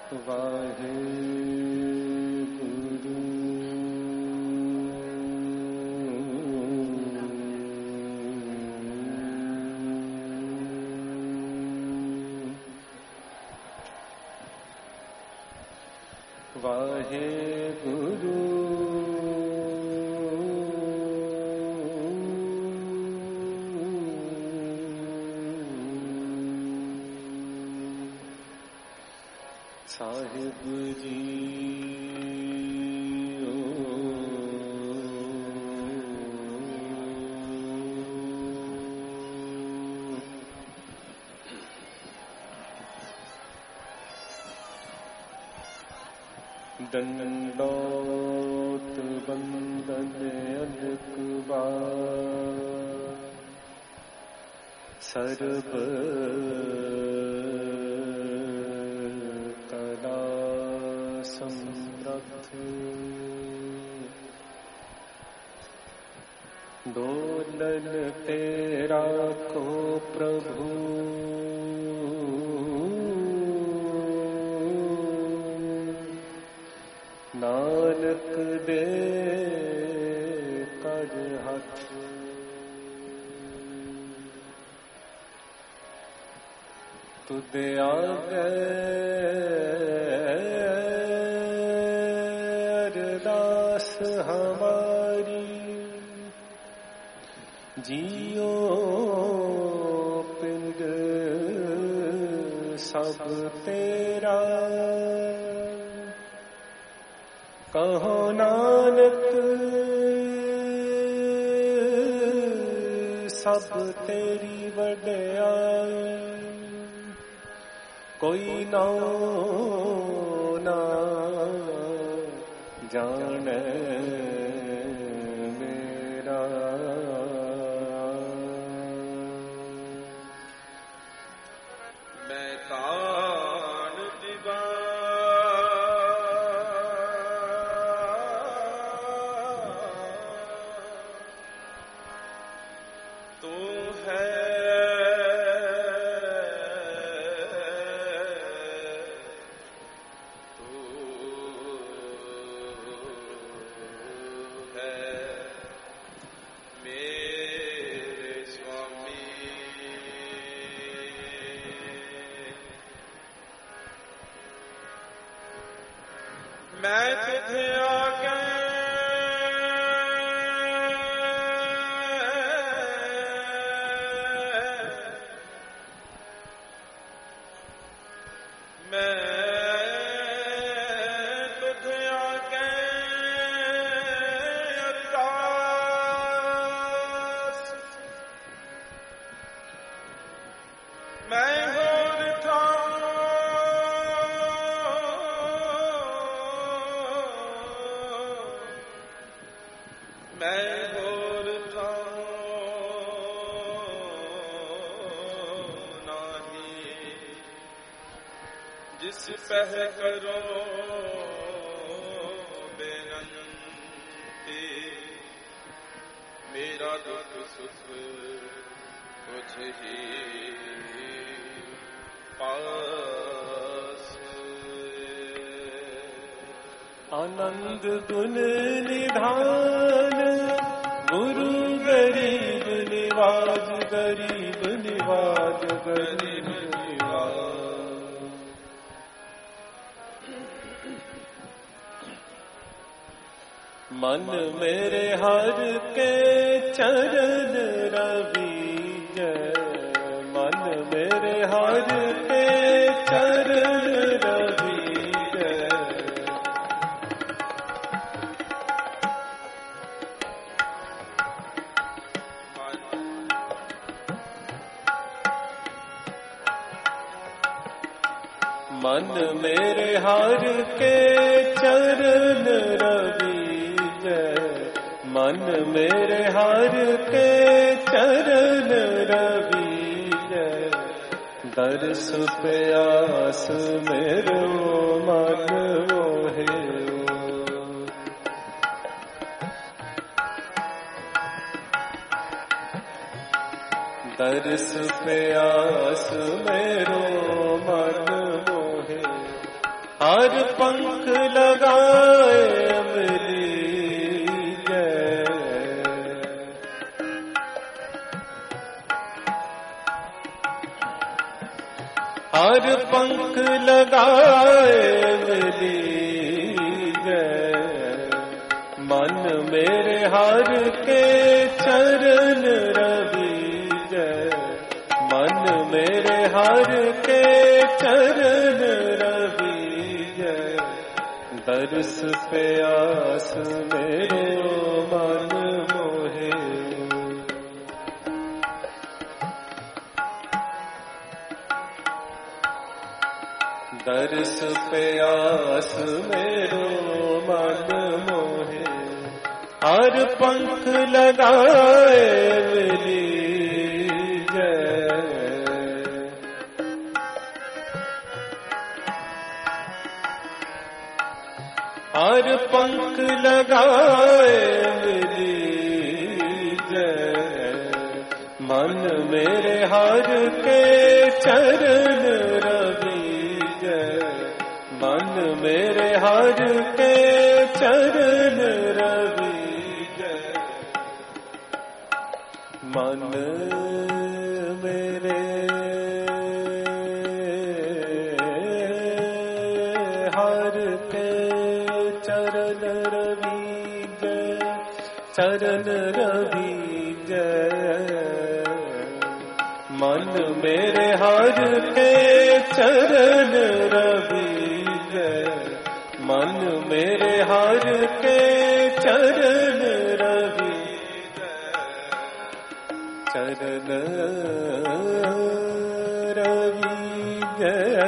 वाहे गुरु वाहे गुरु साहिब जी दंडोत बंदन अनेक बार सर्ब कला समर्थ डोलन तेरा को प्रभु नानक दे कर हाथ तुदे आगे अरदास हमारी जियो पिंड सब तेरा कहो नानक सब तेरी वड्याई कोई ना जाने मेरा मैं कान दिवा तो है मैं तुझे आगे अरदास मैं होर था मैं होर था नाही जिस पह करो बेनंती मेरा दुख सुख कुछ ही पास आनंद गुण निधान गुरु गरीब निवाज गरीब निवाज गरीब निवाज मन मेरे हर के चरण रवि मन मेरे हर के चरण रवि मन मेरे हर के चरण रवि मन मेरे हर के चरण रवि दर्श प्यास मेरो मन मोहे दर्श प्यास मेरो मन मोहे हर पंख लगाए अमरी जय। हर पंख लगाए अमरी जय। मन मेरे हर के चरण रवि जय। मन मेरे हर के चरण रवि जय। दर्श प्यास मेरो मन मोहे। दर्श प्यास मेरो मन मोहे। हर पंख लगाए मिली जय। हर पंख लगाए मिली जय। मन मेरे हर के चरण रवि जय। मन मेरे हर के चरण रवि जय। मन मेरे हर के चरण रवि जय। चरण रवि जय। मन मेरे हर के चरण रवि जय। मन मेरे हर के चरण रवि जय। चरण रवि जय।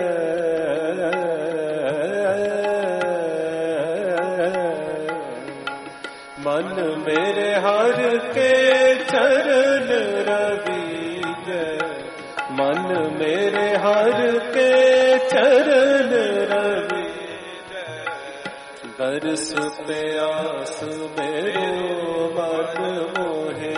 मन मेरे हर के चरण रवि जय। मन मेरे हर के चरण रवि जय। दर्श प्यास मेरो मन मोहे।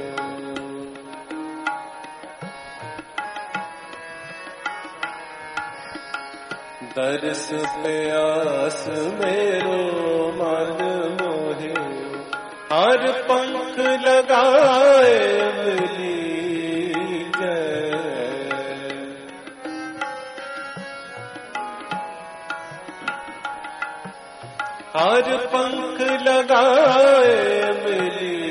दर्श प्यास मेरो मन मोहे। हर पंख लगाए मिली जय। हर पंख लगाए मिली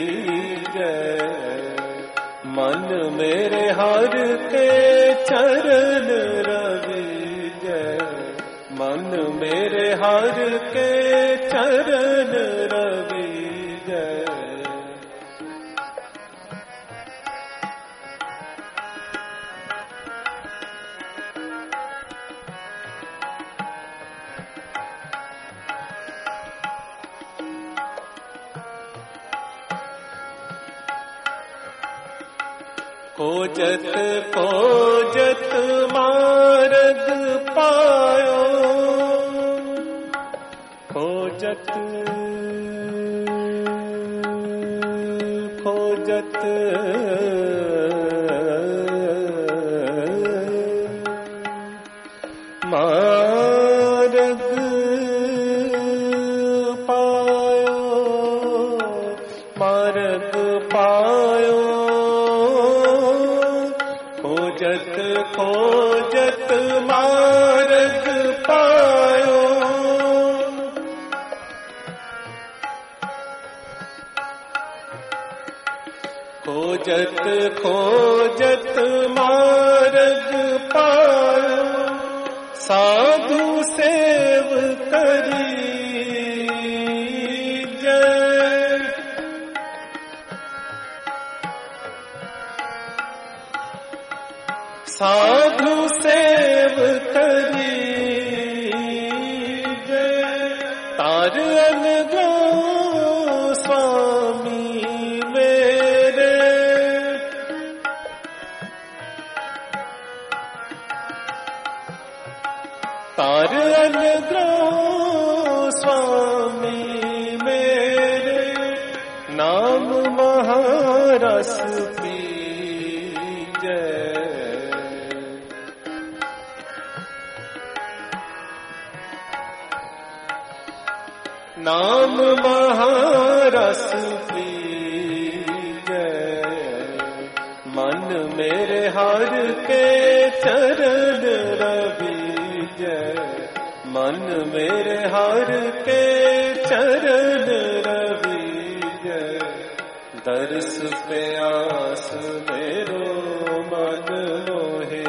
जय। मन मेरे हर के चरण रवि जय। मन मेरे हर के चरण रवि जय। खोजत खोजत मार्ग पायो। खोजत खोजत मार्ग पायो। मार्ग पायो। खोजत खोजत मार्ग पायो। खोजत खोजत मार्ग पायो। साधु सेव करी जय। साधु सेव करी जय। तार अलगो स्वामी मेरे। तार अलगो स्वामी मेरे। नाम महारस पी जय। नाम महारस पीजै, मन मेरे हर के चरण रवीजै, मन मेरे हर के चरण रवीजै, दर्श प्यास मेरो मन मोहे।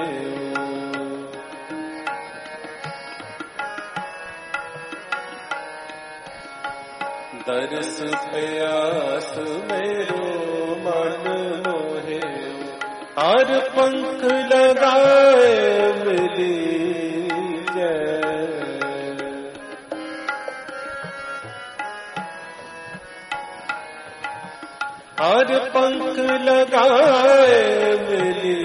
दर्श प्यास मेरो मन मोहे, हर पंख लगाए मिली जय, हर पंख लगाए मिली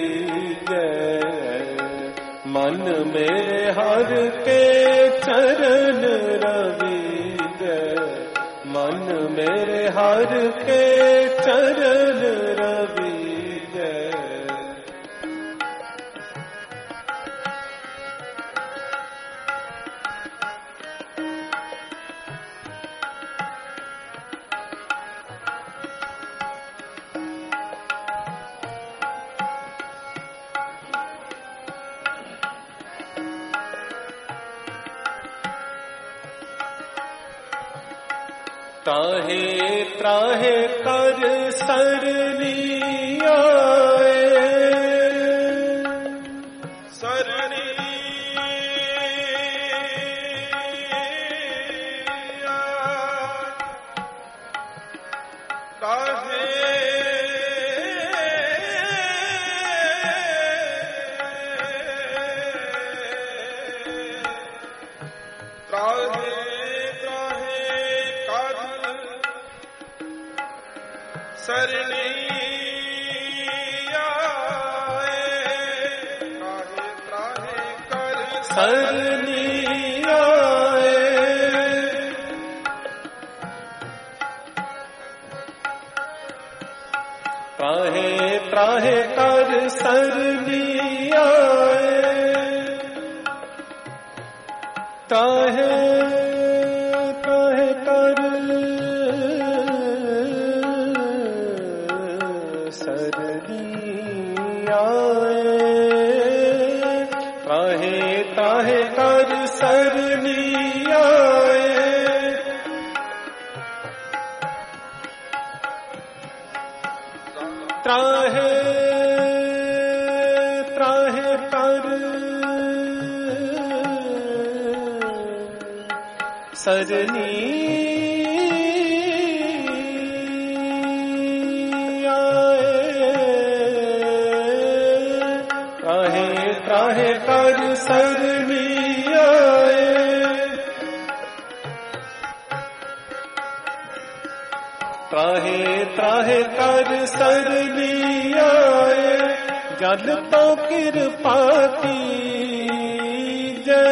जय, मन मेरे हर के चरण रवि जय, मन मेरे हर के चरण रवि जय। त्राहे त्राहे कर सरनी आए, सरनी त्राहे त्राहे सरनी आए, त्राहे त्राहे कर सरनी आए, त्राहे त्राहे कर सरनी आए, त्राहे त्राहे कर सरनी आए, त्राहे त्राहे कर सरनी आए, त्राहे त्राहे कर सरनी त्राहे कर सरनी आए, त्राहे त्राहे कर सरनी आए, जल तो कृपा कीजै,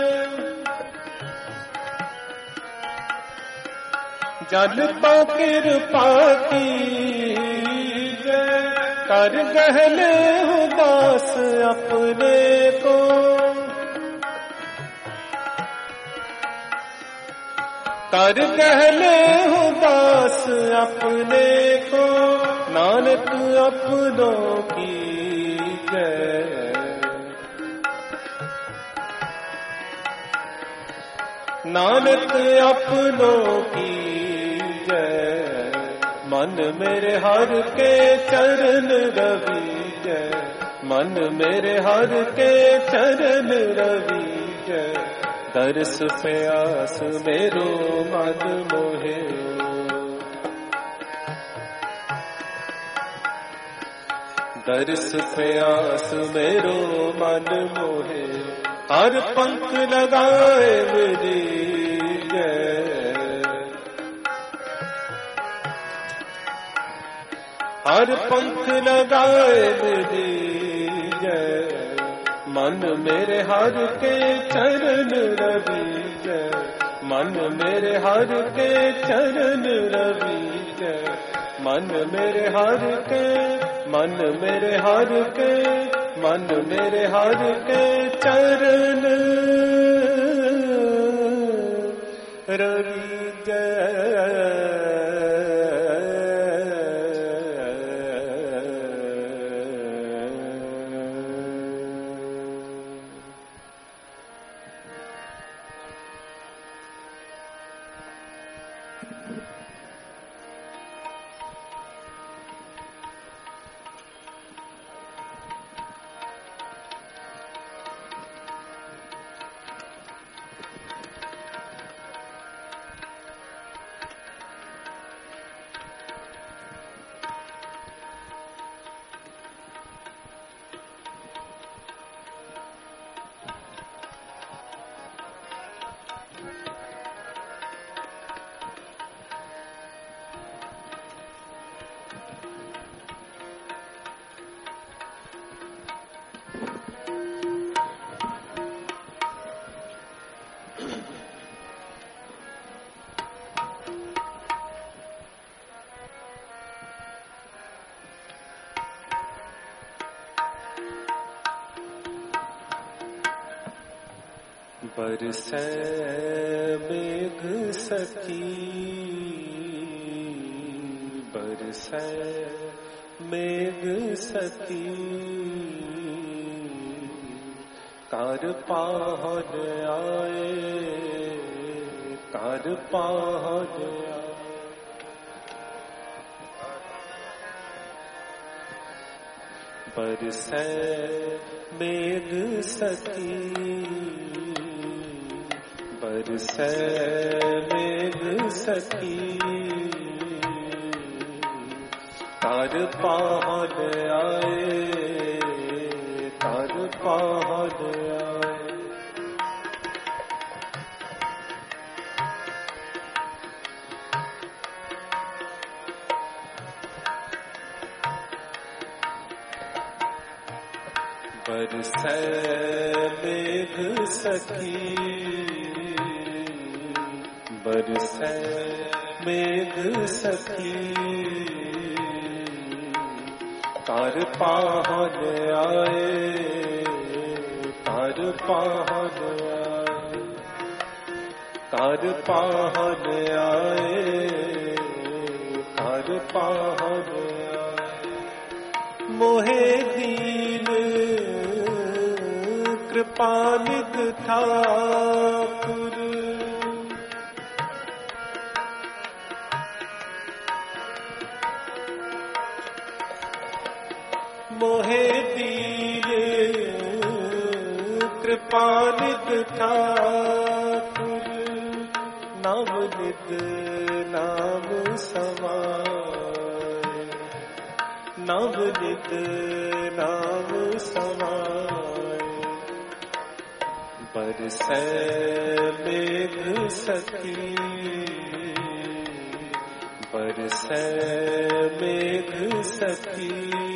जल तो कृपा कीजै, कर गहले दास अपने को, कर गहले दास अपने को, नानक अपनों की जय, नानक अपनों की जय, मन मेरे हर के चरण रवि जय, मन मेरे हर के चरण रवि जय, दर्श प्यास मेरो मन मोहे, दर्श प्यास मेरो मन मोहे, हर पंख लगाए मेरी जय, हर पंख लगाए मेरी जय, मन मेरे हर के चरण रवि जय, मन मेरे हर के चरण रवि जय, मन मेरे हर के, मन मेरे हर के, मन मेरे हर के चरण रवि जय। बरसै मेघ सखी, बरसै मेघ सखी, कार पाहन आए, कार पाहन आए। बरसै मेघ सखी, बरसै मेघ सखी, कार पाहन आए, कार पाहन आए। बरसै मेघ सखी, बरसै मेघ सखी, कार पाहन आए, कार पाहन आए, कार पाहन आए, कार पाहन आए। मोहे दीन कृपानिध ठाकुर, मोहे दीन कृपानिध ठाकुर, नाम निध नाम समाए, नाम निध नाम समाए। बरसै मेघ सखी, बरसै मेघ सखी,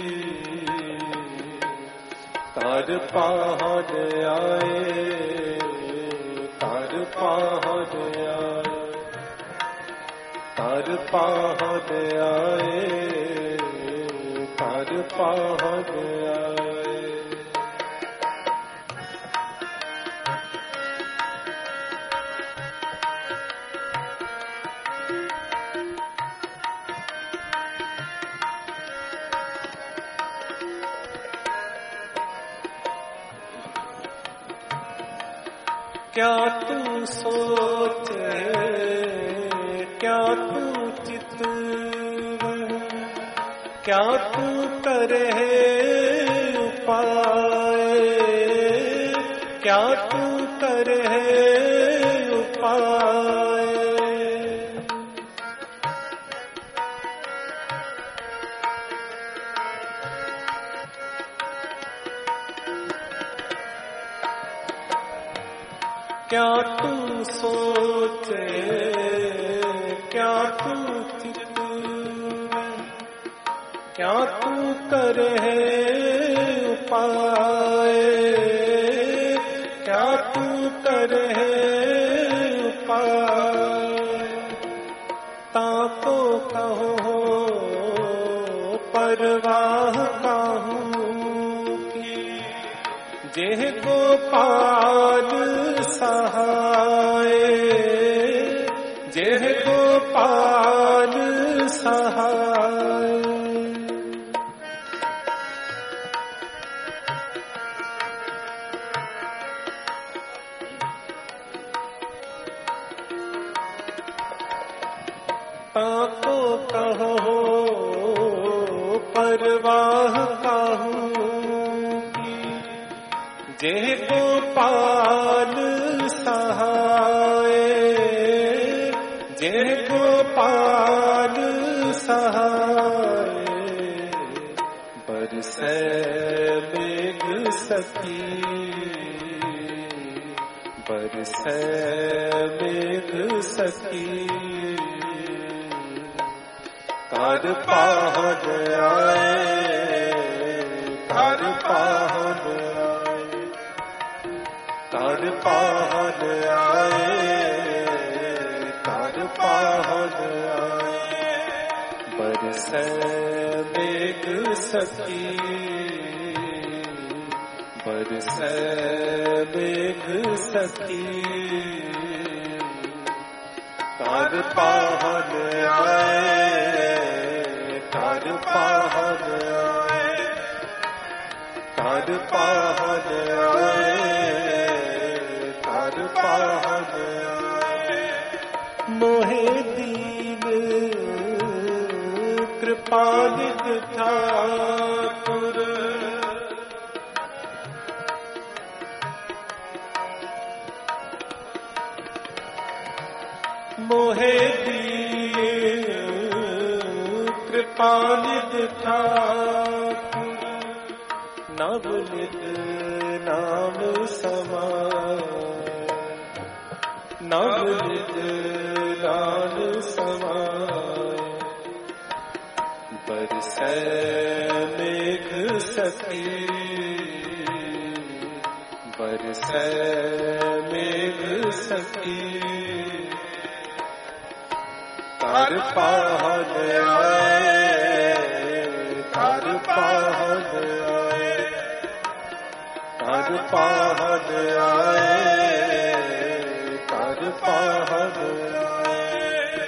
कार पाहन आए, कार पाहन आए, कार पाहन आए, कार पाहन आए। क्या तू सोचे, क्या तू चितवन, क्या तू करे उपाय, क्या तू करे उपाय। क्या तू सोचे, क्या तू चितवन, क्या तू करे उपाय, क्या तू करे उपाय। ताको कहो परवाह काहू की, जेह गोपाल सहाय, गोपाल सहाय। ताको कहो परवाह काहू की, जे गोपाल सहाय, जे गोपाल सहाय। बरसै मेघ सखी, बरसै मेघ सखी। कर पाहन आए, कर पाहन आए, कर पाहन आए, कर पाहन आए। बरसै मेघ सखी, बरसै मेघ सखी। कर पाहन आए, कर पाहन आए, कर पाहन आए, कर पाहन आए। मोहे दीन कृपानिध ठाकुर, मोहे दीन कृपानिध ठाकुर। नवनिध नाम समाय, नवनिध नाम समाय। बरसै मेघ सखी, बरसै मेघ सखी। कर पाहन आए, कर पाहन आए, कर पाहन आए, कर पाहन आए।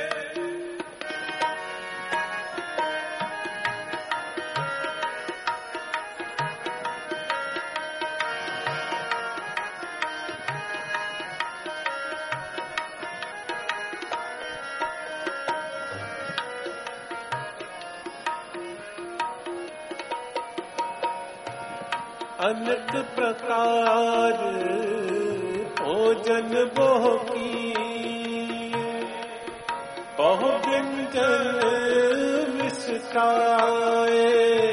अनेक प्रकार भोजन बोह की, बहु व्यंजन विस्ताए,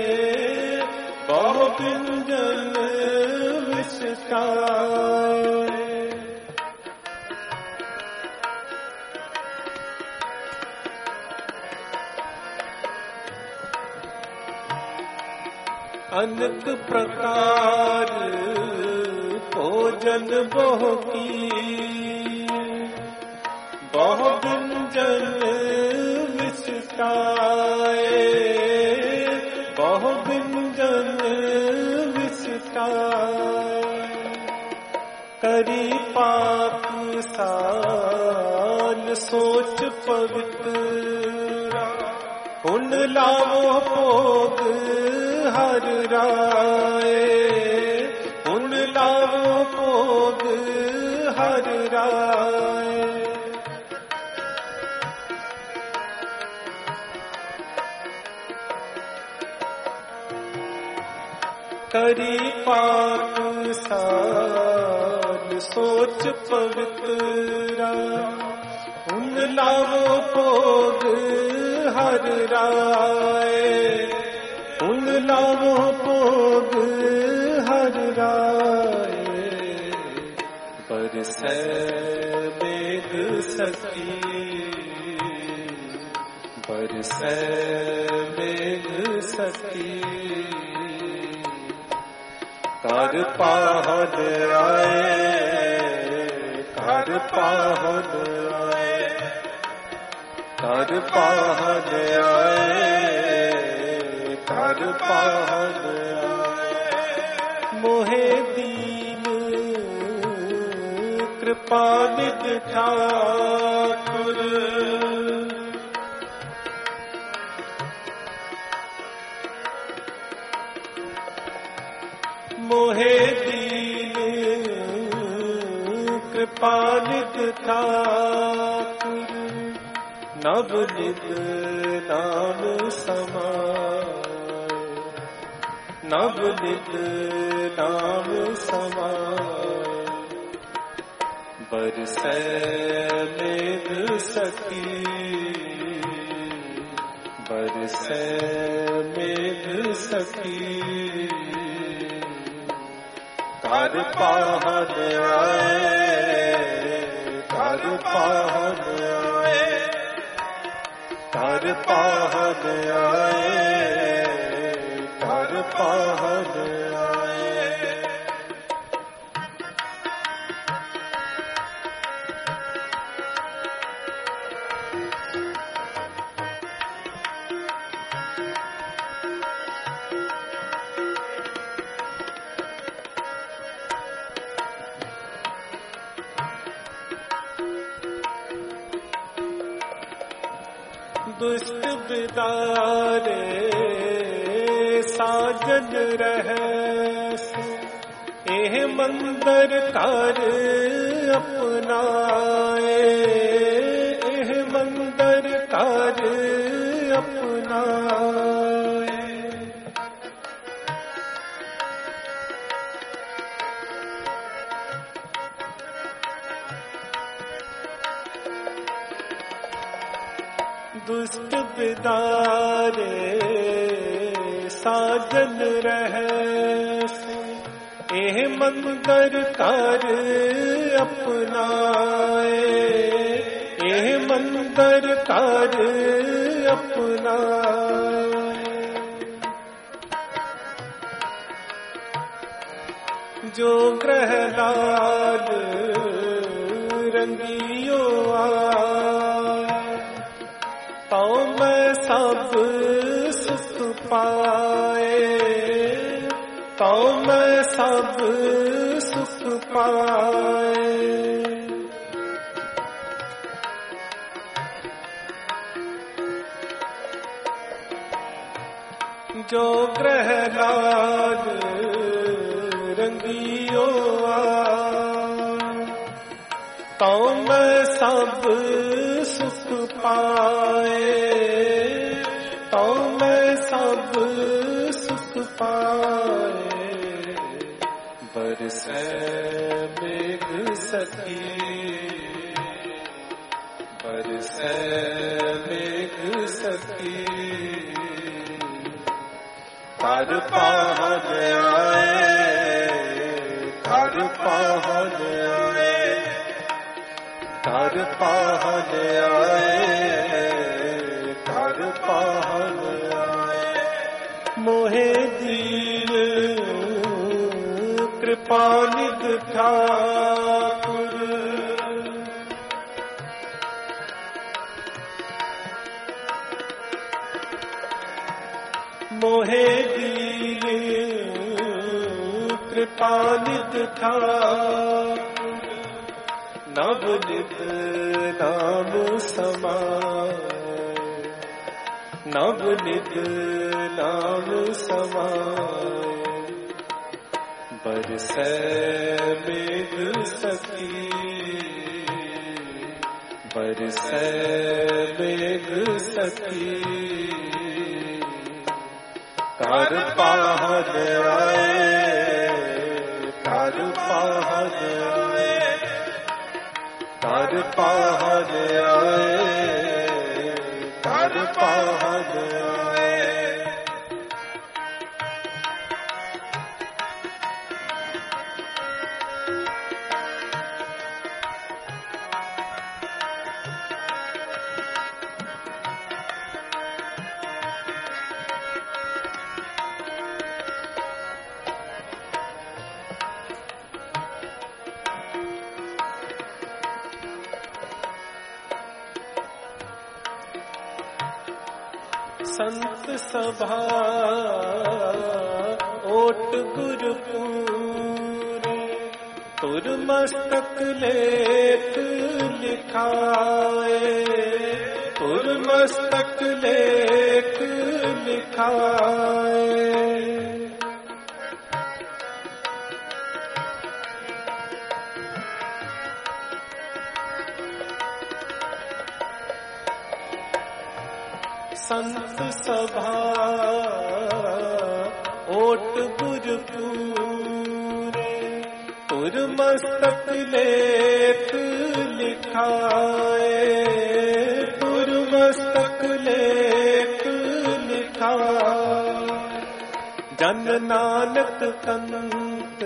बहु व्यंजन विस्ताए। अनेक प्रकार भोजन बोह की, बहु व्यंजन विस्ताए, बहु व्यंजन विस्ताए। करी पाप साल सोच पवित्र, पुन लावो भोग हर राय, पुन लावो भोग हर राय। करी पाप साल सोच पवित्र, पुन लावो भोग हर राय, पुन लावो भोग हर राय। बरसै मेघ सखी, बरसै मेघ सखी। कर पाहन आए, कर पाहन आए, कर पाहन आए, कर पाहन आए। मोहे दीन कृपानिध ठाकुर, मोहे दीन कृपानिध ठाकुर नवनिध नाम समाय नवनिध नाम समाय बरसै मेघ सखी बरसै मेघ सखी कर पाहन आए कर पाहन आए कर पाहन आए कर पाहन आए दुष्ट बिदारे साजन रहसु एह मंदर कर अपनाए एह मंदर कर अपनाए दुष्ट बिदारे साजन रहसु एह मंदर कर अपनाए एह मंदर कर अपनाए जो ग्रह लाल रंगियो तो मैं सब सुख पाए तो मैं सब सुख पाए जो ग्रह लाल रंगियो तो मैं सब सुख पाए तो मैं सब सुख पाए बरसै मेघ सखी बरसै मेघ सखी कर पाहन आए कर पाहन आए कर पाहन आए कर पाहन आए मोहे दीन कृपानिध ठाकुर मोहे दीन कृपानिध ठाकुर नवनिध नाम समाय नवनिध नाम समाय बरसै मेघ सखी बरसै मेघ सखी कर पाहन आए कर पाहन आए कर पाहन आए कर पाहन आए संत सभा ओट गुरपुरे तुर मस्तक लेख लिखाए तुर मस्तक लेख लिखाए संत सभा ओट गुर पूरे, तुर मस्तक लेख लिखाए, तुर मस्तक लेख लिखाए। जन नानक कंत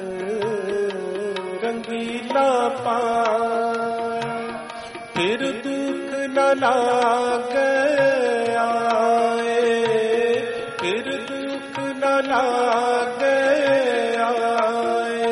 रंगीला पाए, फिर दुख न लागे आए, फिर दुख न लागे आए।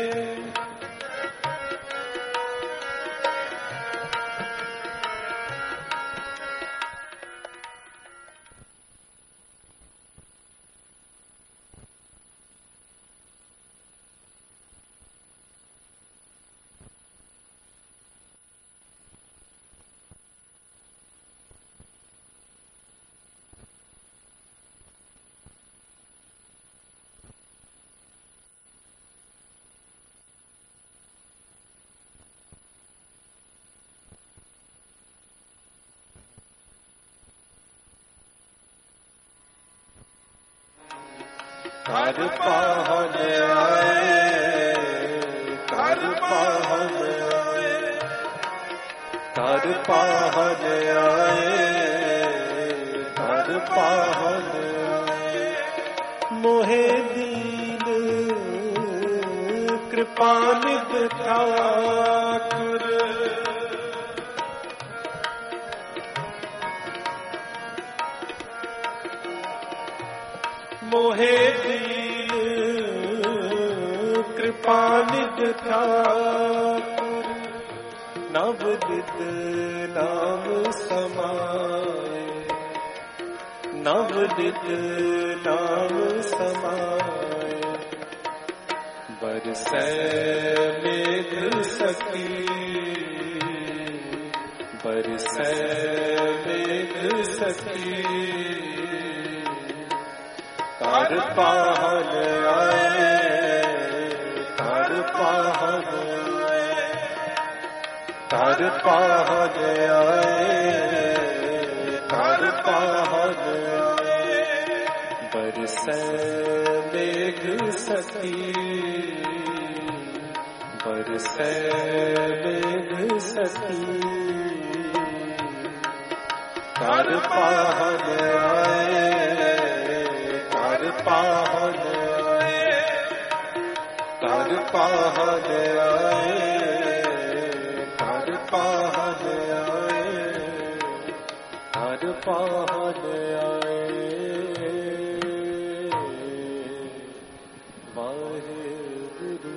कर पाहन आए, कर पाहन आए, कर पाहन आए, कर पाहन आए। मोहे दीन कृपा निध ठाकुर, मोहे दीन कृपा निध ठाकुर। नवनित नाम समाए, नवनित नाम समाए। बरसै मेघ सखी, बरसै मेघ सखी। कर पाहन आए, कर पाहन आए, कर पाहन आए, कर पाहन आए। बरसै मेघ सखी, बरसै मेघ सखी। कर पाहन आए, कर पाहन आए, कर पाहन आए, कर पाहन आए, कर पाहन आए। वाहेगुरु।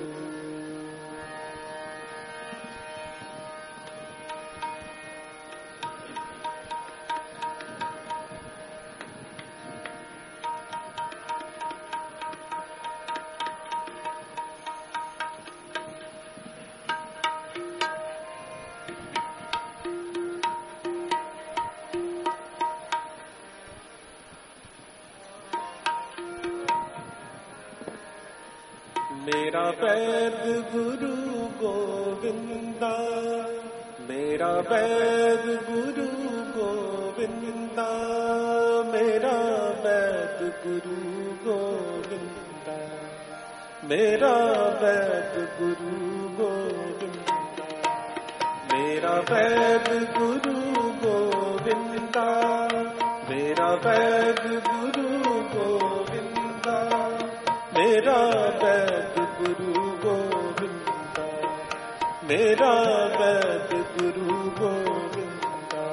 मेरा वैद गुरु गोविंदा, मेरा वैद गुरु गोविंदा, मेरा वैद गुरु गोविंदा, मेरा वैद गुरु गोविंदा, मेरा वैद गुरु गोविंदा, मेरा वैद गुरु गोविंदा, मेरा वैद गुरु गोविंदा, मेरा वैद गुरु गोविंदा।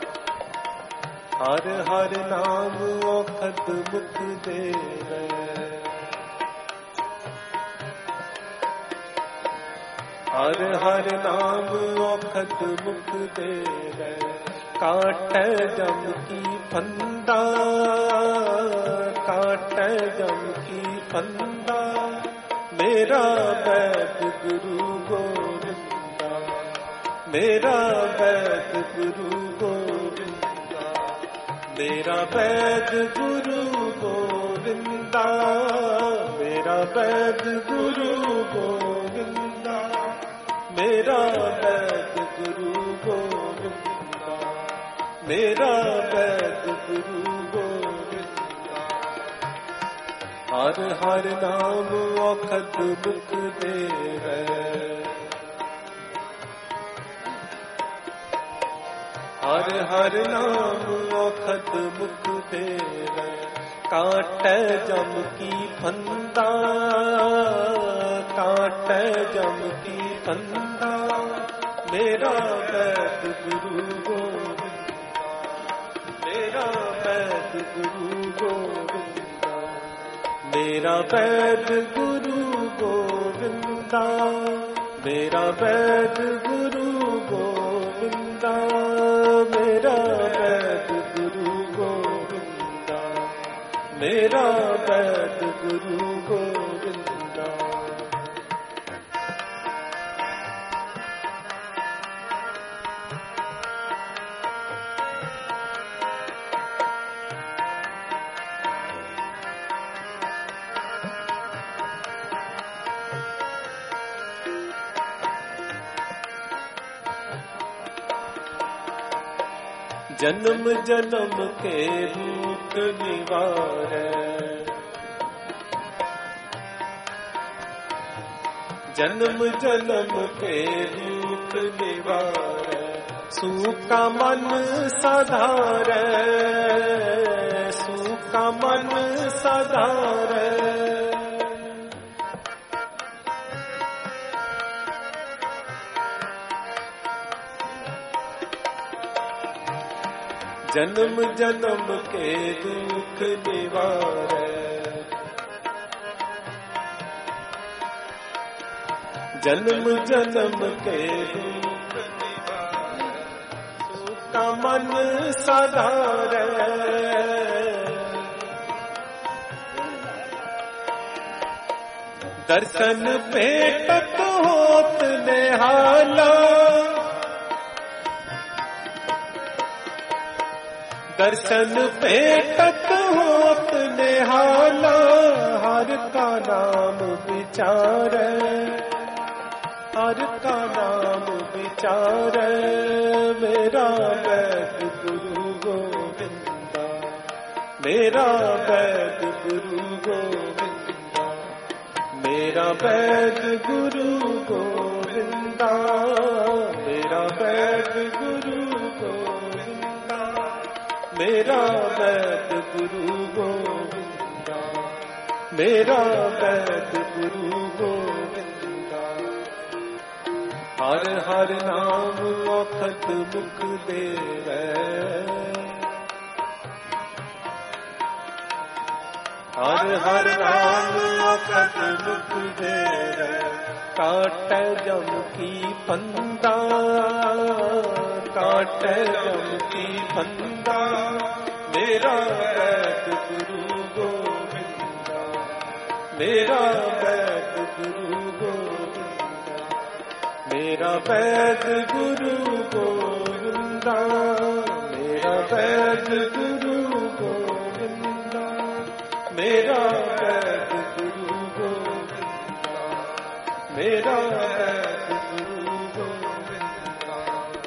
हर हर नाम औखद मुख दे रहे, हर हर नाम औखद मुख दे रहे। काट जम की फंदा, काट जम की फंदा, मेरा वैद गुरु गोविंदा, मेरा वैद गुरु गोविंदा, मेरा वैद गुरु गोविंदा, मेरा वैद गुरु गोविंदा, मेरा वैद गुरु गोविंदा, मेरा वैद गुरु गोविंद। हर हर नाम औखद मुख देवै, हर हर नाम औखद मुख देवै। काटै जम की फंदा, काटै जम की फंदा, मेरा वैद गुरु गोविंद, मेरा वैद गुरु गोविंद, मेरा वैद गुरु गोविंदा, मेरा वैद गुरु गोविंदा, मेरा वैद गुरु गोविंदा, मेरा वैद गुरु गोविंदा। जन्म जन्म के दुख निवारै, जन्म जन्म के दुख निवारै। सूका मन साधारै, सूका मन साधारै। जन्म जन्म के दुख निवारै, जन्म जन्म के दुख निवारै। सूका मन साधारै, दर्शन भेटत होत निहाला, दर्शन भेटत होत निहाला। हर का नाम विचारै, हर का नाम विचारै। मेरा वैद गुरु गोविंदा, मेरा वैद गुरु गोविंदा, मेरा वैद गुरु गोविंदा, मेरा वैद गुरु गोविंदा, मेरा वैद गुरु गोविंदा, मेरा वैद गुरु गोविंदा। हर हर नाम औखद मुख देवै, हर हर नाम औखद मुख देवै। काटै जम की फंदा, काटै जम की फंदा, मेरा वैद गुरु गोविंदा, मेरा वैद गुरु गोविंदा, मेरा वैद गुरु गोविंदा, मेरा वैद गुरु गोविंदा, मेरा वैद गुरु गोविंदा, मेरा वैद गुरु गोविंदा।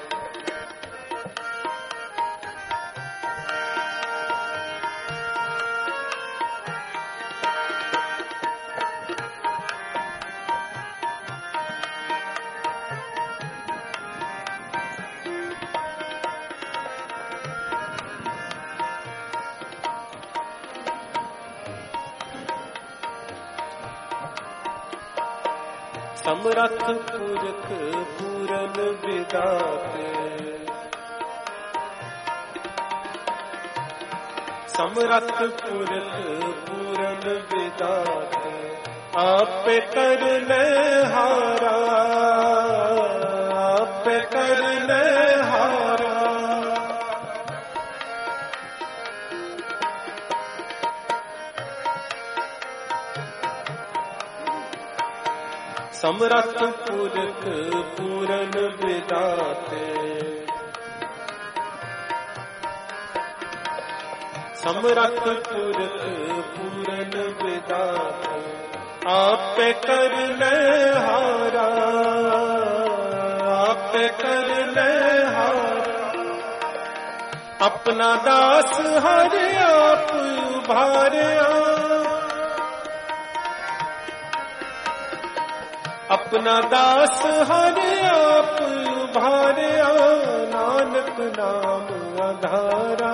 समरथ पुरख पूरन विदाते, समरथ पुरख पूरन विदाते। आप करने हारा, आप करने हारा। समरथ पुरख पूरन विदाते, समरथ पुरख पूरन विदाते। आप करने हारा, आप करने हारा। ਆਪਣਾ ਦਾਸ ਹਰ ਆਪ ਉਭਾਰਿਆ, ਆਪਣਾ ਦਾਸ ਹਰ ਆਪ ਉਭਾਰਿਆ, ਨਾਨਕ ਨਾਮ ਆਧਾਰਾ,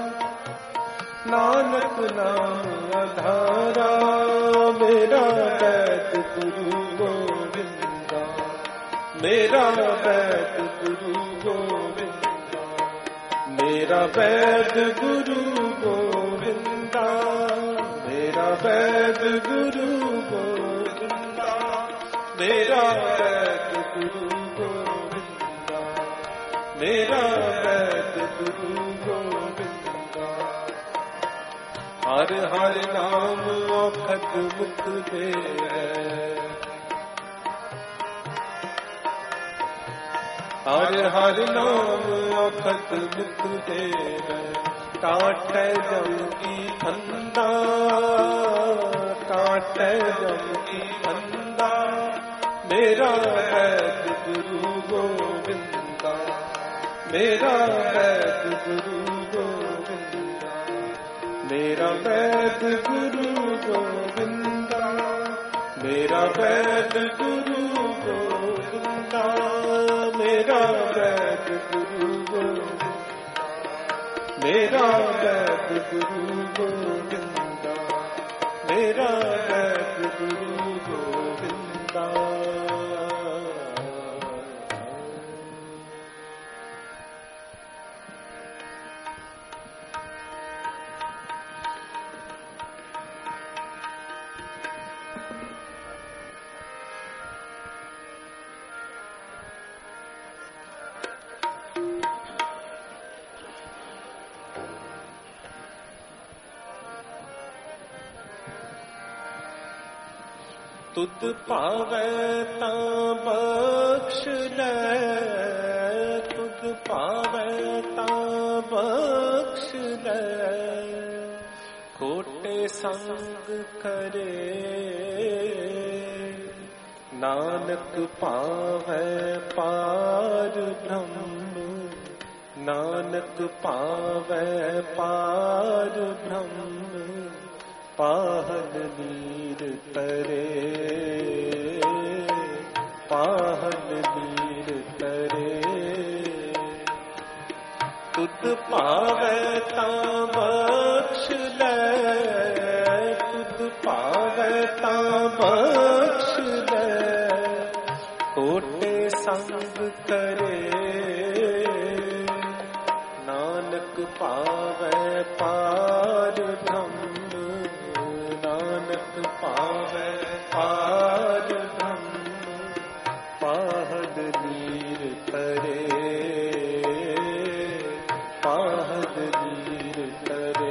ਨਾਨਕ ਨਾਮ ਆਧਾਰਾ, ਮੇਰਾ ਵੈਦ ਗੁਰੂ ਗੋਬਿੰਦਾ, ਮੇਰਾ ਵੈਦ ਗੁਰੂ ਗੋਬਿੰਦਾ, ਮੇਰਾ ਵੈਦ ਗੁਰੂ ਗੋਬਿੰਦਾ, ਮੇਰਾ ਵੈਦ ਗੁਰੂ ਗੋਬਿੰਦਾ, ਮੇਰਾ ਵੈਦ ਗੁਰੂ ਗੋਬਿੰਦਾ, ਮੇਰਾ ਵੈਦ ਗੁਰੂ ਗੋਬਿੰਦਾ। ਹਰ ਹਰ ਨਾਮ ਔਖਦ ਮੁਖ ਦੇ, ਹਰ ਹਰ ਨਾਮ ਔਖਦ ਮੁਖ ਦੇ, ਕਾਟੈ ਜਮ ਕੀ ਫੰਦਾ, ਕਾਟੈ ਜਮ ਕੀ ਫੰਦਾ, ਮੇਰਾ ਵੈਦ ਗੁਰੂ ਗੋਬਿੰਦਾ, ਮੇਰਾ ਵੈਦ ਗੁਰੂ ਗੋਬਿੰਦਾ, ਮੇਰਾ ਵੈਦ ਗੁਰੂ ਗੋਬਿੰਦਾ, ਮੇਰਾ ਵੈਦ ਗੁਰੂ ਗੋਬਿੰਦਾ, ਮੇਰਾ ਵੈਦ ਗੁਰੂ ਗੋਬਿੰਦਾ, ਮੇਰਾ ਵੈਦ ਗੁਰੂ ਗੋਬਿੰਦਾ, ਮੇਰਾ ਵੈਦ ਗੁਰੂ ਗੋਬਿੰਦਾ। ਤੁਧ ਭਾਵੈ ਤਾਂ ਬਖਸ਼ ਲੈ, ਤੁਧ ਭਾਵੈ ਤਾਂ ਬਖਸ਼ ਲੈ, ਖੋਟੇ ਸੰਗ ਕਰੇ, ਨਾਨਕ ਭਾਵੈ ਪਾਰ ਬ੍ਰਹਮ, ਨਾਨਕ ਭਾਵੈ ਪਾਰ ਬ੍ਰਹਮ, ਪਾਹਨ ਨੀਰ ਤਰੇ, ਪਾਹਨ ਨੀਰ ਤਰੇ, ਤੁਧ ਭਾਵੈ ਤਾਂ ਬਖਸ਼ ਲੈ, ਤੁਧ ਭਾਵੈ ਤਾਂ ਬਖਸ਼ ਲੈ, ਖੋਟੇ ਸੰਗ ਕਰੇ, ਨਾਨਕ ਭਾਵੈ ਪਾਰ ਬ੍ਰਹਮ, ਨਾਨਕ ਭਾਵੈ ਪਾਰ ਬ੍ਰਹਮ, ਪਾਹਨ ਨੀਰ ਤਰੇ, ਪਾਹਨ ਨੀਰ ਤਰੇ।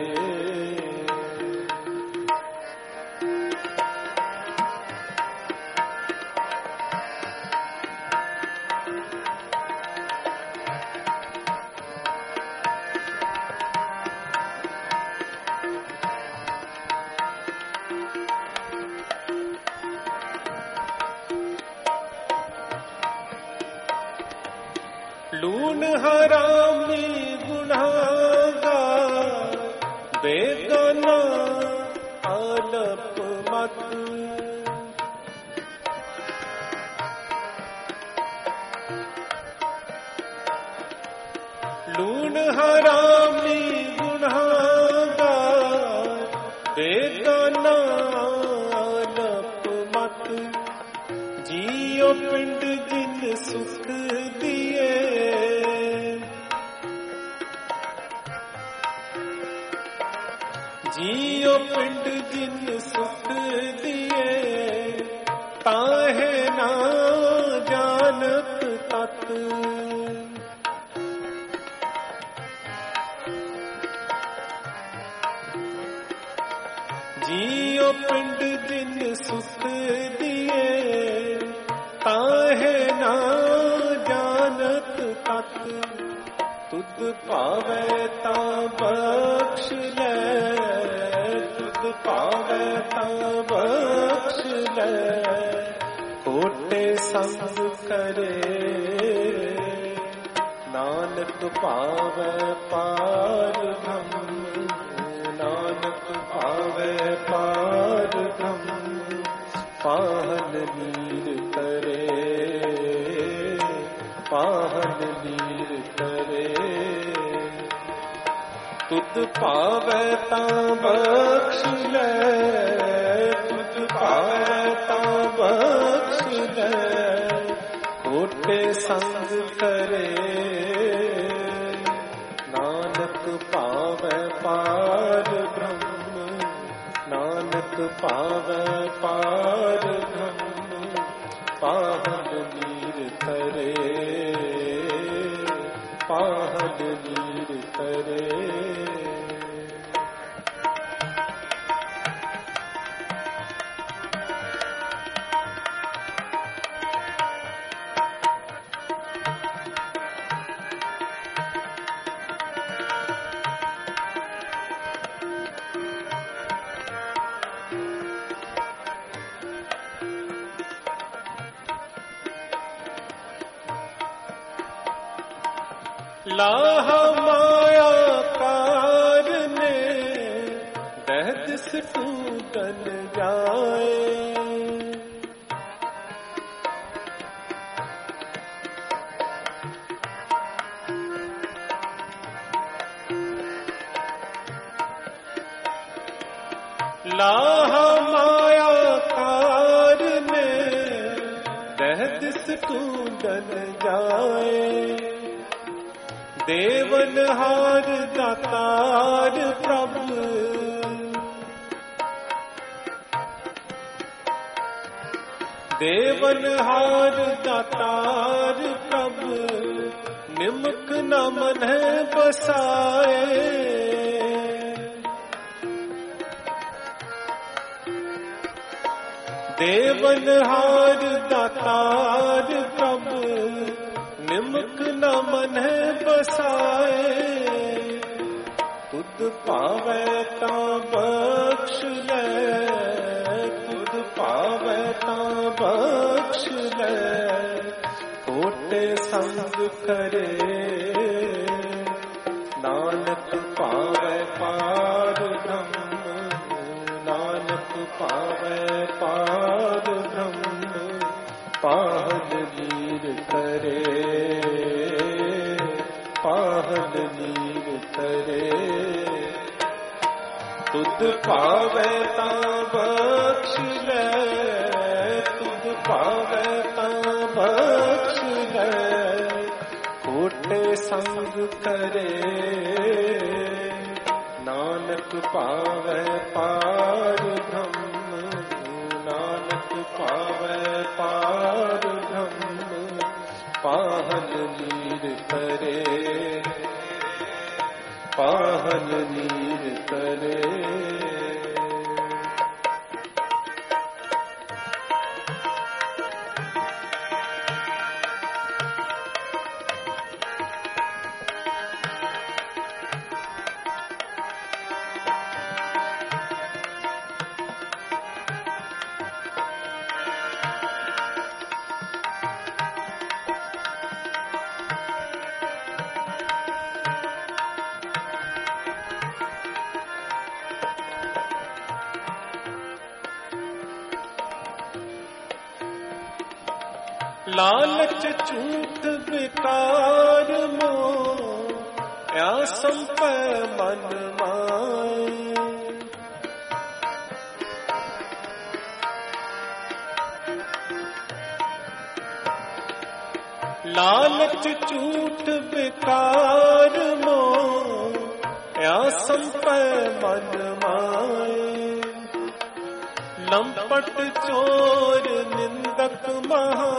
ਲੂਣ ਹਰਾਮੀ ਗੁਨਾਹਗਾਰ, ਬੇਗਾਨਾ ਆਲਪ ਮਤ, ਲੂਣ ਹਰਾਮੀ ਗੁਨਾਹਗਾਰ, ਬੇਗਾਨਾ ਆਲਪ ਮਤ, ਜੀਉ ਪਿੰਡ ਜਿਨ ਸੁਖ ਦੀਏ, ਜੀਉ ਪਿੰਡ ਜਿਨ ਸੁਖ ਦੀਏ, ਤਾਹੇ ਨਾ ਜਾਣਤ ਤਤ, ਜੀਉ ਪਿੰਡ ਜਿਨ ਸੁਖ ਦੀਏ, ਤਾਹੇ ਨਾ ਜਾਣਤ ਤਤ, ਤੁਧ ਭਾਵੈ ਤਾਂ ਬਖਸ਼ ਲੈ, ਤੁਧ ਭਾਵੈ ਤਾਂ ਬਖਸ਼ ਲੈ, ਖੋਟੇ ਸੰਗ ਕਰੇ, ਨਾਨਕ ਭਾਵੈ पार ब्रह्म, नानक पावे पार ब्रह्म। पाहन नीर करे, पाहन नीर करे। तुद पावे तां बख्श ले, तुद पावे तां बख्श ले। खोटे संग करे, नानक पावे पार ब्रह्म, नानक पावे पार ब्रह्म। पाहन नीर करे, पाहन नीर करे। लाह माया कारने, दहद से टूटन जाए। लाह माया कारने, दहद से टूटन जाए। देवनहार दातार प्रभु, देवनहार दातार प्रभु। निमक न मन बसाए, देवनहार दातार प्रभु। निमक न मन बसाए, तुद पावे तां बख्श ले, तुद पावे तां बख्श ले। खोटे संग करे, नानक पावे पार ब्रह्म, नानक पावे पार ब्रह्म। पाहन नीर करे, पाहन नीर करे। तुद पावे तां बख्श ले, तुद पावे तां बख्श ले। खोटे संग करे, नानक पावे पार ब्रह्म, नानक पावे पार ब्रह्म। पाहन नीर करे, पाहन नीर करे। लालच झूठ बेकार मोह, या संप मन माए। लालच झूठ बेकार मोह, या संप मन माए। लंपट चोर निंदक महा,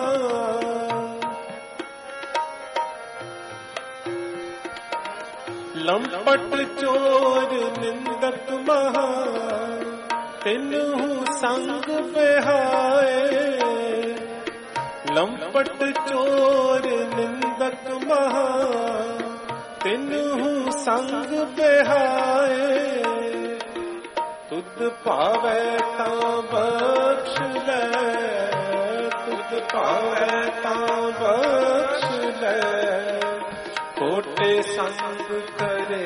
लंपट चोर निंदक महा। तिन्हु संग बिहाए, लंपट चोर निंदक महा। तिन्हु संग बिहाए, तुद पावे तां बख्श ले, तुद पावे तां बख्श ले। कोटे संग करे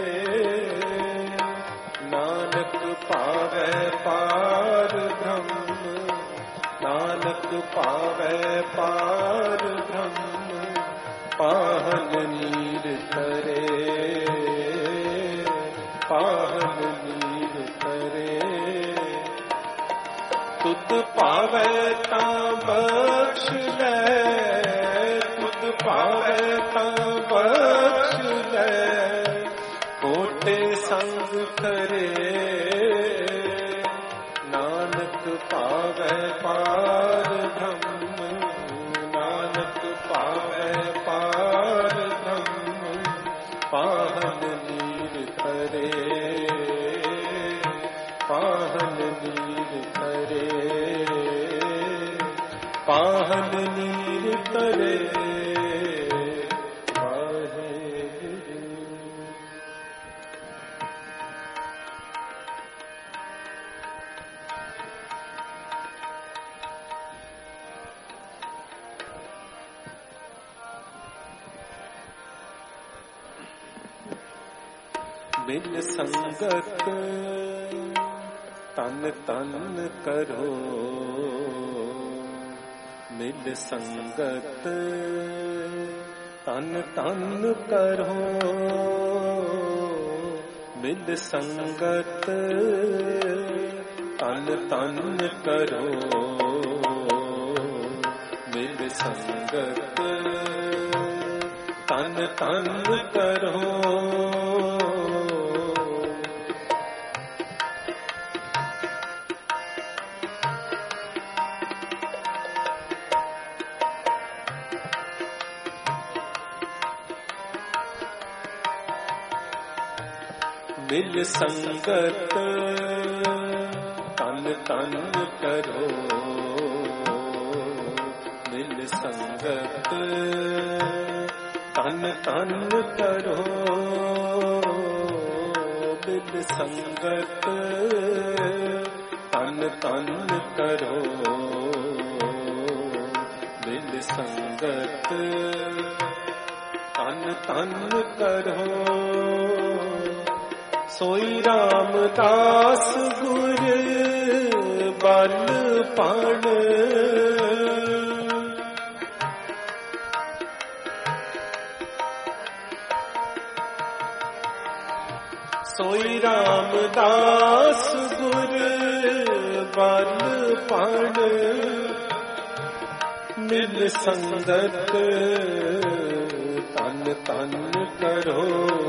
नानक पावे पार ब्रह्म नानक पावे पार ब्रह्म पाहन नीर करे पाहन नीर करे तुद पावे ता बख्श ले तुद पावे ता बख्श ले कोटे संग करे नानक पावे पार ब्रह्म नानक पावे पार ब्रह्म पाहन नीर करे पाहन नीर करे पाहन नीर करे बिन संगत तन तन करो मिल संगत तन तन करो मिल संगत तन तन करो मिल संगत तन तन करो मिल संगत तन तन करो मिल संगत तन तन करो मिल संगत तन तन करो मिल संगत तन तन करो सोई रामदास गुर बल पाण सोई रामदास गुर बल पाण मिल संगत तन तन करो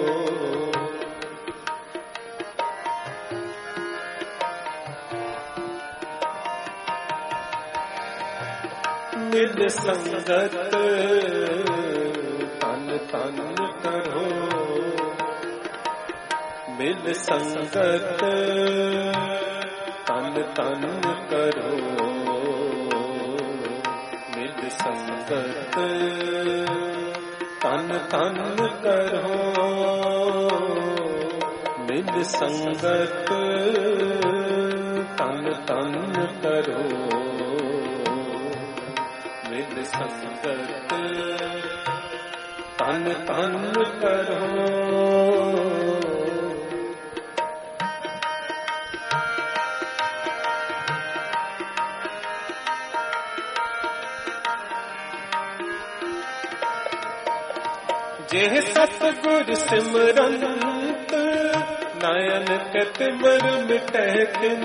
मिल संगत तन तन करो मिल संगत तन तन करो मिल संगत तन तन करो मिल संगत तन तन करो मिल संगत तन तन करो जेह सतगुर सिमरंत नयन के तिमर मिटै तिन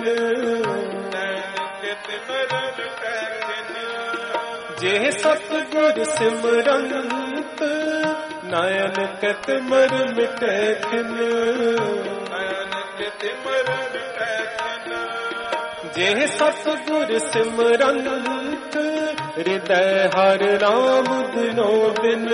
जेह सतगुर सिमरंत नयन के तिमर मिटै तिन जेह सतगुर सिमरंत हृदय हर राम दिनो दिन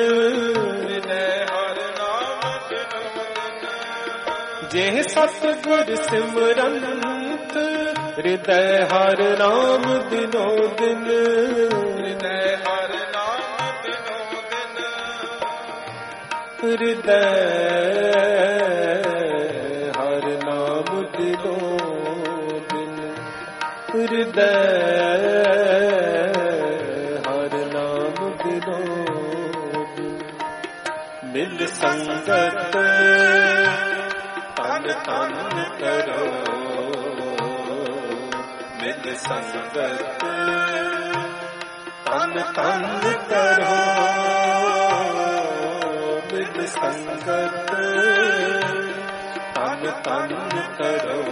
जेह सतगुर सिमरंत हृदय हर राम दिनो दिन हृदय हर राम दिनो दिन हृदय हर नाम दिनो दिन हृदय हर नाम दिनो दिन ਮਿਲ ਸੰਗਤ ਤਨ ਤਨ ਕਰੋ, ਮਿਲ ਸੰਗਤ ਤਨ ਤਨ ਕਰੋ, ਮਿਲ ਸੰਗਤ ਤਨ ਤਨ ਕਰੋ,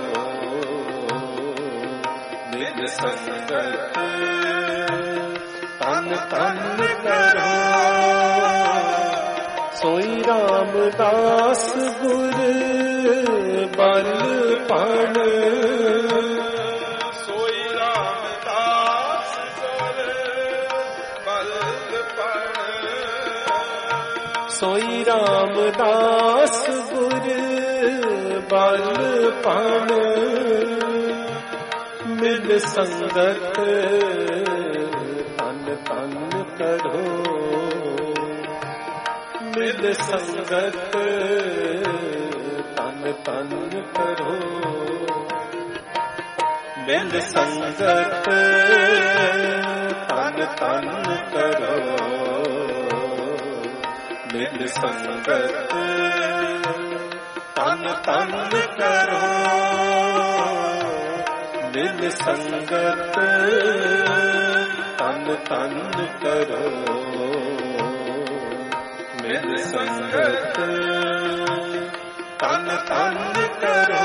ਮਿਲ ਸੰਗਤ ਤਨ ਤਨ ਕਰੋ। ਸੋਈ ਰਾਮਦਾਸ ਗੁਰ ਬਲ ਪਣ, ਸੋਈ ਰਾਮਦਾਸ ਗੁਰ ਬਲ ਪਣ, ਸੋਈ ਰਾਮਦਾਸ ਗੁਰ ਬਲ ਪਣ, ਮਿਲ ਸੰਗਤ ਤਨ ਤਨ ਕਰੋ, ਮਿਲ ਸੰਗਤ ਤਨ ਤਨ ਕਰੋ, ਮਿਲ ਸੰਗਤ ਤਨ ਤਨ ਕਰੋ, ਮਿਲ ਸੰਗਤ ਤਨ ਤਨ ਕਰੋ, ਮਿਲ ਸੰਗਤ ਤਨ ਤਨ ਕਰੋ, ਮਿਲ ਸੰਗਤ ਤਨ ਤਨ ਕਰੋ।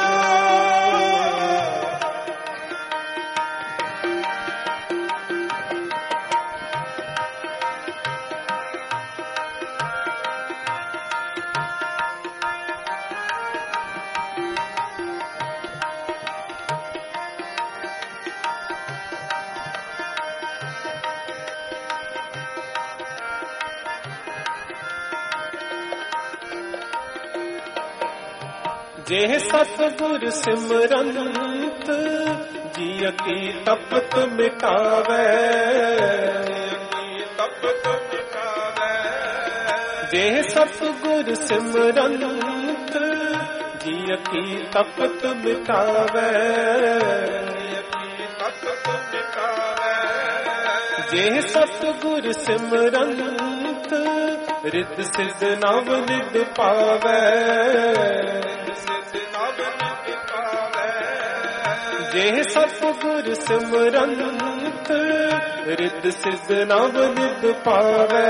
ਜੇ ਸਤਿਗੁਰ ਸਿਮਰੰਤ ਜੀਅ ਕੀ ਤਪਤ ਮਿਟਾਵੇ, ਤਪਤ ਮਿਟਾਵੇ, ਜੇ ਸਤਿਗੁਰ ਸਿਮਰੰਤ ਜੀਅ ਕੀ ਤਪਤ ਮਿਟਾਵੇ, ਤਪਤ ਮਿਟਾਵੇ, ਜੇ ਸਤਿਗੁਰ ਸਿਮਰੰਤ ਰਿੱਧ ਸਿੱਧ ਨਵ ਨਿਧ ਪਾਵੇ, ਜੇ ਸਤਿਗੁਰ ਸਿਮਰੰਤ ਰਿੱਧ ਸਿੱਧ ਨਵ ਨਿਧ ਪਾਵੇ,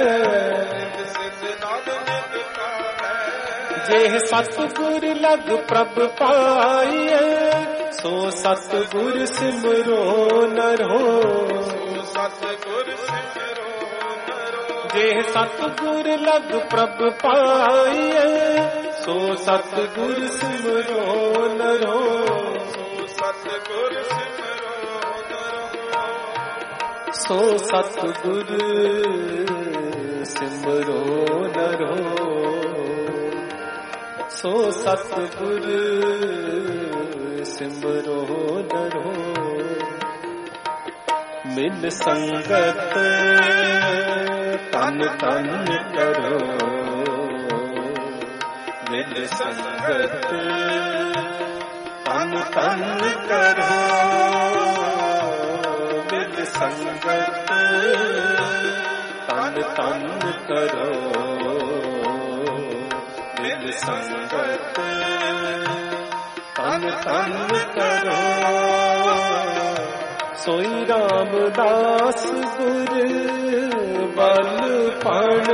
ਜੇ ਸਤਿਗੁਰ ਲਗ ਪ੍ਰਭ ਪਾਈਐ, ਸੋ ਸਤਿਗੁਰ ਸਿਮਰੋ ਨਰੋ, ਸਤਿਗੁਰ ਸਿਮਰੋ ਨਰੋ, ਜੇ ਸਤਿਗੁਰ ਲਗ ਪ੍ਰਭ ਪਾਈਐ, ਸੋ ਸਤਿਗੁਰ ਸਿਮਰੋ ਨਰੋ, ਸਤਿਗੁਰ ਸਿਮਰੋ ਨਰੋ, ਸੋ ਸਤਿਗੁਰ ਸਿਮਰੋ ਨਰੋ, ਸੋ ਸਤਿਗੁਰ ਸਿਮਰੋ ਨਰੋ, ਮਿਲ ਸੰਗਤ ਤਨ ਤਨ ਕਰੋ, ਮਿਲ ਸੰਗਤ ਤਨ ਤਨ ਕਰੋ, ਮਿਲ ਸੰਗਤ ਤਨ ਤਨ ਕਰੋ, ਮਿਲ ਸੰਗਤ ਤਨ ਤਨ ਕਰੋ। ਸੋਈ ਰਾਮਦਾਸ ਗੁਰ ਬਲ ਪਣ,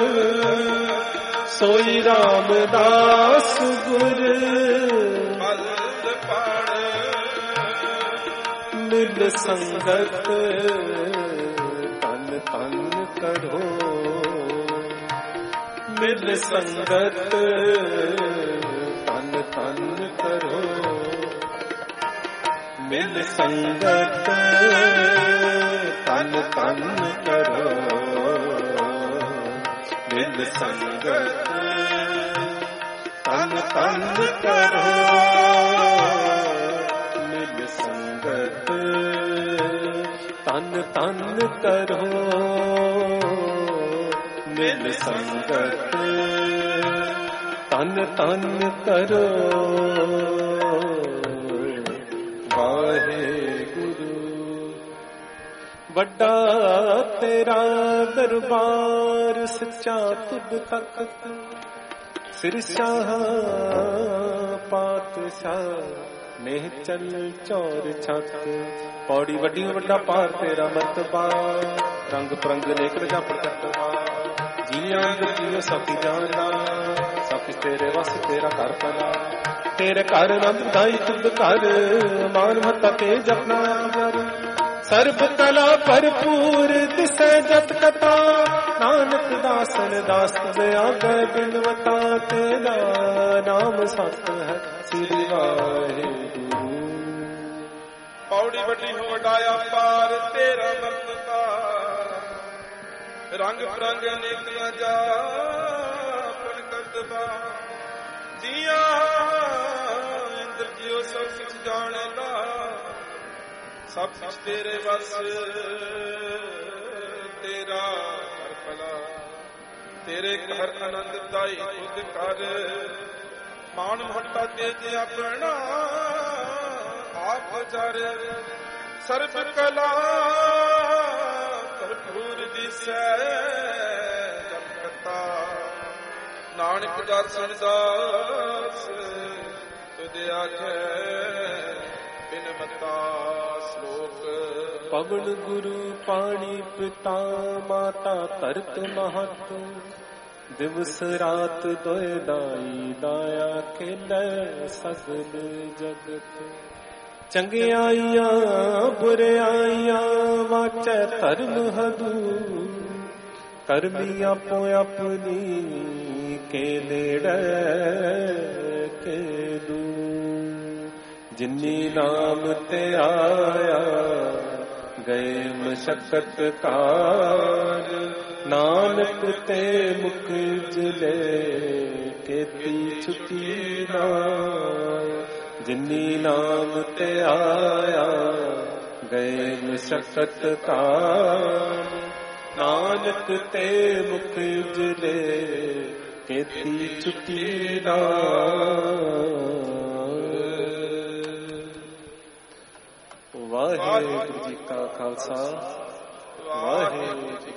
ਸੋਈ ਰਾਮਦਾਸ ਗੁਰ ਬਲ ਪਣ, ਮਿਲ ਸੰਗਤ ਤਨ ਤਨ ਕਰੋ, ਮਿਲ ਸੰਗਤ ਤਨ ਤਨ ਕਰੋ, ਮਿਲ ਸੰਗਤ ਤਨ ਤਨ ਕਰੋ, ਮਿਲ ਸੰਗਤ ਤਨ ਤਨ ਕਰੋ, ਮਿਲ ਸੰਗਤ ਤਨ ਤਨ ਕਰੋ, ਮਿਲ ਸੰਗਤ ਤਨ ਤਨ ਕਰੋ। ਵਾਹਿਗੁਰੂ ਵੱਡਾ तेरा दरबार सच्चा तुद तक सिर शाह पातशाह नेह चल चौर छक पौड़ी वड्डी वड्डा पार तेरा मर्तबा रंग परंग नेक रजा प्रकटवा जियां जियो सखी जाना सब तेरे वस तेरा कर पला तेरे घर रंग दाई तुद कर मान मता ते जपना जर सर्ब कला भरपूर दिसै जत कथा नानक दासन दास दया गै बिनवता तेरा नाम सत है श्री वाहिगुरु पौड़ी वड्डी हो वडाया पार तेरा मर्तबा रंग बिरंग अनेक जा प्रकटवा जिया इंद्र जियो सब कुछ जानेगा सब कुछ तेरे बस तेरा हर भला तेरे घर आनंद दाई खुद कर मान मट्टा तेज अपना आप जर सर्व कला भरपूर दिसै जप कथा नानक दर्शन दास तुझ आखे बिनमता श्लोक पवन गुरु पाणी पिता माता तरत महत दिवस रात दोय दाई दाया खेलै सगल जगत चंगियाइयां बुरियाइयां वाचै धर्म हदूर करमी आपो अपनी के नेड़े के दूर जिन्नी नाम ते आया गए मशक्कत कार नानक ते मुख जले केती छुटी ना जिन्नी नाम ते आया गए मशक्कत कार नानक ते मुख जले केती छुटी ना वाहिगुरु जी का खालसा वाहिगुरु जी